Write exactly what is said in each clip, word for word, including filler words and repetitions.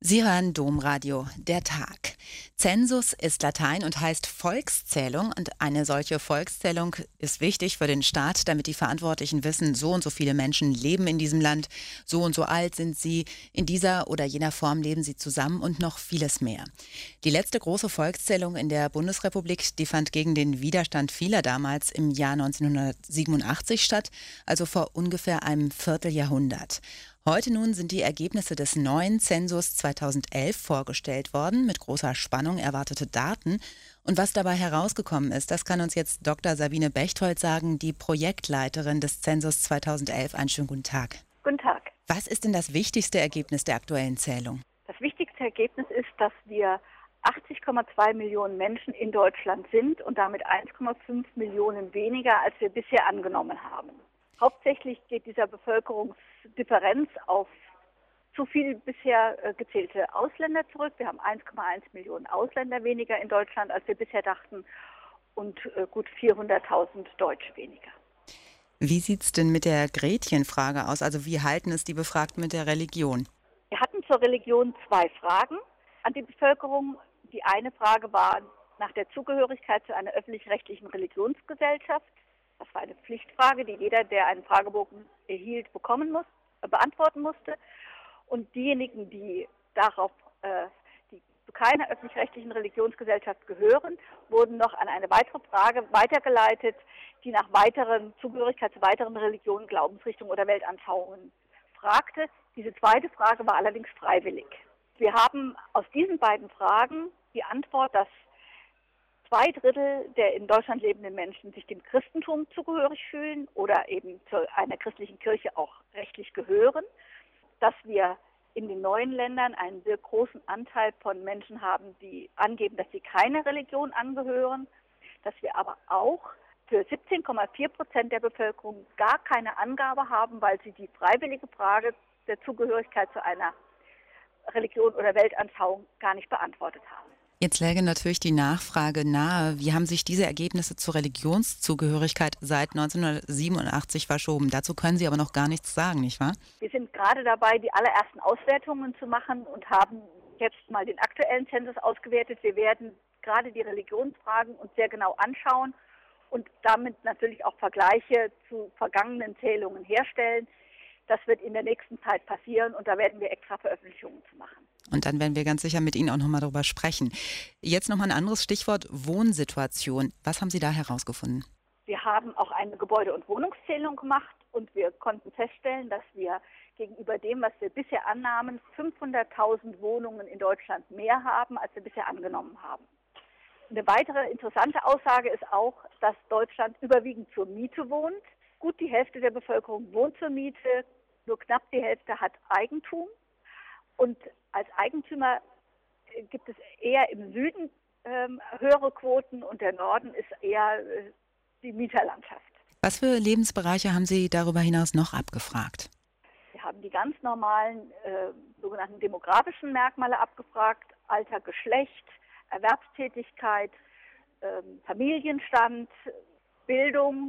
Sie hören Domradio, der Tag. Zensus ist Latein und heißt Volkszählung, und eine solche Volkszählung ist wichtig für den Staat, damit die Verantwortlichen wissen, so und so viele Menschen leben in diesem Land, so und so alt sind sie, in dieser oder jener Form leben sie zusammen und noch vieles mehr. Die letzte große Volkszählung in der Bundesrepublik, die fand gegen den Widerstand vieler damals im Jahr neunzehnhundertsiebenundachtzig statt, also vor ungefähr einem Vierteljahrhundert. Heute nun sind die Ergebnisse des neuen Zensus zweitausendelf vorgestellt worden, mit großer Spannung erwartete Daten. Und was dabei herausgekommen ist, das kann uns jetzt Doktor Sabine Bechtold sagen, die Projektleiterin des Zensus zweitausendelf. Einen schönen guten Tag. Guten Tag. Was ist denn das wichtigste Ergebnis der aktuellen Zählung? Das wichtigste Ergebnis ist, dass wir achtzig Komma zwei Millionen Menschen in Deutschland sind und damit eins Komma fünf Millionen weniger, als wir bisher angenommen haben. Hauptsächlich geht dieser Bevölkerungsdifferenz auf zu viel bisher äh, gezählte Ausländer zurück. Wir haben eins Komma eins Millionen Ausländer weniger in Deutschland, als wir bisher dachten, und äh, gut vierhunderttausend Deutsche weniger. Wie sieht es denn mit der Gretchenfrage aus? Also wie halten es die Befragten mit der Religion? Wir hatten zur Religion zwei Fragen an die Bevölkerung. Die eine Frage war nach der Zugehörigkeit zu einer öffentlich-rechtlichen Religionsgesellschaft. Das war eine Pflichtfrage, die jeder, der einen Fragebogen erhielt, bekommen muss, äh, beantworten musste. Und diejenigen, die darauf, äh, die zu keiner öffentlich-rechtlichen Religionsgesellschaft gehören, wurden noch an eine weitere Frage weitergeleitet, die nach weiteren Zugehörigkeit zu weiteren Religionen, Glaubensrichtungen oder Weltanschauungen fragte. Diese zweite Frage war allerdings freiwillig. Wir haben aus diesen beiden Fragen die Antwort, dass zwei Drittel der in Deutschland lebenden Menschen sich dem Christentum zugehörig fühlen oder eben zu einer christlichen Kirche auch rechtlich gehören, dass wir in den neuen Ländern einen sehr großen Anteil von Menschen haben, die angeben, dass sie keiner Religion angehören, dass wir aber auch für siebzehn Komma vier Prozent der Bevölkerung gar keine Angabe haben, weil sie die freiwillige Frage der Zugehörigkeit zu einer Religion oder Weltanschauung gar nicht beantwortet haben. Jetzt läge natürlich die Nachfrage nahe, wie haben sich diese Ergebnisse zur Religionszugehörigkeit seit neunzehnhundertsiebenundachtzig verschoben? Dazu können Sie aber noch gar nichts sagen, nicht wahr? Wir sind gerade dabei, die allerersten Auswertungen zu machen und haben jetzt mal den aktuellen Zensus ausgewertet. Wir werden gerade die Religionsfragen uns sehr genau anschauen und damit natürlich auch Vergleiche zu vergangenen Zählungen herstellen. Das wird in der nächsten Zeit passieren und da werden wir extra Veröffentlichungen zu machen. Und dann werden wir ganz sicher mit Ihnen auch nochmal darüber sprechen. Jetzt nochmal ein anderes Stichwort, Wohnsituation. Was haben Sie da herausgefunden? Wir haben auch eine Gebäude- und Wohnungszählung gemacht und wir konnten feststellen, dass wir gegenüber dem, was wir bisher annahmen, fünfhunderttausend Wohnungen in Deutschland mehr haben, als wir bisher angenommen haben. Eine weitere interessante Aussage ist auch, dass Deutschland überwiegend zur Miete wohnt. Gut die Hälfte der Bevölkerung wohnt zur Miete, nur knapp die Hälfte hat Eigentum. Und als Eigentümer gibt es eher im Süden ähm, höhere Quoten und der Norden ist eher äh, die Mieterlandschaft. Was für Lebensbereiche haben Sie darüber hinaus noch abgefragt? Wir haben die ganz normalen äh, sogenannten demografischen Merkmale abgefragt: Alter, Geschlecht, Erwerbstätigkeit, äh, Familienstand, Bildung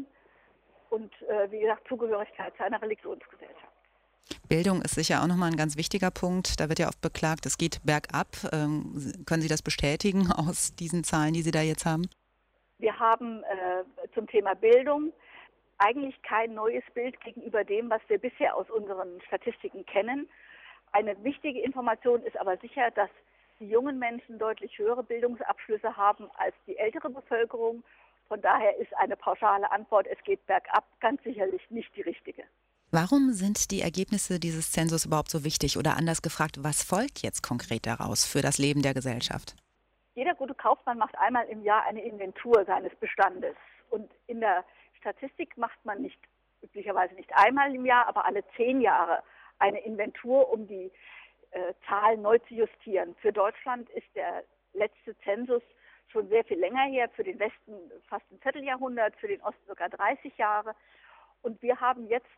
und äh, wie gesagt Zugehörigkeit zu einer Religionsgesellschaft. Bildung ist sicher auch nochmal ein ganz wichtiger Punkt. Da wird ja oft beklagt, es geht bergab. Ähm, können Sie das bestätigen aus diesen Zahlen, die Sie da jetzt haben? Wir haben äh, zum Thema Bildung eigentlich kein neues Bild gegenüber dem, was wir bisher aus unseren Statistiken kennen. Eine wichtige Information ist aber sicher, dass die jungen Menschen deutlich höhere Bildungsabschlüsse haben als die ältere Bevölkerung. Von daher ist eine pauschale Antwort, es geht bergab, ganz sicherlich nicht die richtige. Warum sind die Ergebnisse dieses Zensus überhaupt so wichtig? Oder anders gefragt, was folgt jetzt konkret daraus für das Leben der Gesellschaft? Jeder gute Kaufmann macht einmal im Jahr eine Inventur seines Bestandes. Und in der Statistik macht man nicht üblicherweise nicht einmal im Jahr, aber alle zehn Jahre eine Inventur, um die äh, Zahlen neu zu justieren. Für Deutschland ist der letzte Zensus schon sehr viel länger her, für den Westen fast ein Vierteljahrhundert, für den Osten sogar dreißig Jahre. Und wir haben jetzt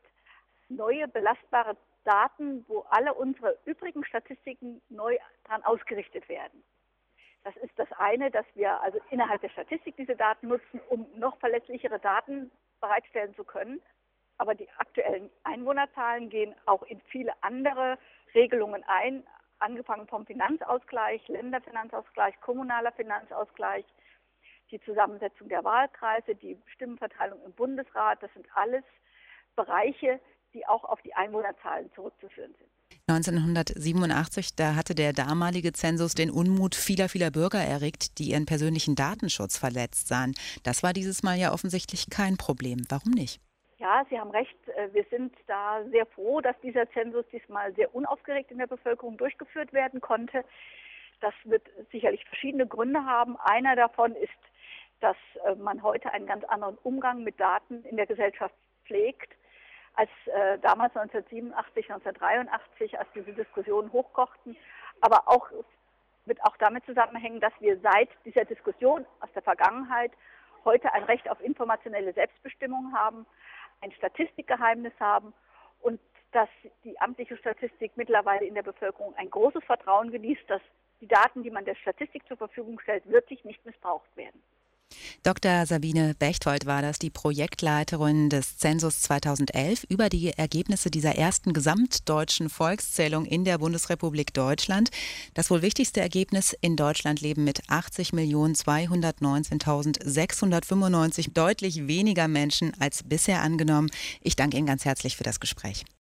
neue belastbare Daten, wo alle unsere übrigen Statistiken neu dran ausgerichtet werden. Das ist das eine, dass wir also innerhalb der Statistik diese Daten nutzen, um noch verlässlichere Daten bereitstellen zu können. Aber die aktuellen Einwohnerzahlen gehen auch in viele andere Regelungen ein, angefangen vom Finanzausgleich, Länderfinanzausgleich, kommunaler Finanzausgleich, die Zusammensetzung der Wahlkreise, die Stimmenverteilung im Bundesrat, das sind alles Bereiche, die auch auf die Einwohnerzahlen zurückzuführen sind. neunzehnhundertsiebenundachtzig, da hatte der damalige Zensus den Unmut vieler, vieler Bürger erregt, die ihren persönlichen Datenschutz verletzt sahen. Das war dieses Mal ja offensichtlich kein Problem. Warum nicht? Ja, Sie haben recht. Wir sind da sehr froh, dass dieser Zensus diesmal sehr unaufgeregt in der Bevölkerung durchgeführt werden konnte. Das wird sicherlich verschiedene Gründe haben. Einer davon ist, dass man heute einen ganz anderen Umgang mit Daten in der Gesellschaft pflegt, als äh, damals neunzehnhundertsiebenundachtzig, neunzehnhundertdreiundachtzig, als diese Diskussionen hochkochten. Aber auch wird auch damit zusammenhängen, dass wir seit dieser Diskussion aus der Vergangenheit heute ein Recht auf informationelle Selbstbestimmung haben, ein Statistikgeheimnis haben und dass die amtliche Statistik mittlerweile in der Bevölkerung ein großes Vertrauen genießt, dass die Daten, die man der Statistik zur Verfügung stellt, wirklich nicht missbraucht werden. Doktor Sabine Bechtold war das, die Projektleiterin des Zensus zweitausendelf, über die Ergebnisse dieser ersten gesamtdeutschen Volkszählung in der Bundesrepublik Deutschland. Das wohl wichtigste Ergebnis: in Deutschland leben mit achtzig Millionen zweihundertneunzehntausendsechshundertfünfundneunzig deutlich weniger Menschen als bisher angenommen. Ich danke Ihnen ganz herzlich für das Gespräch.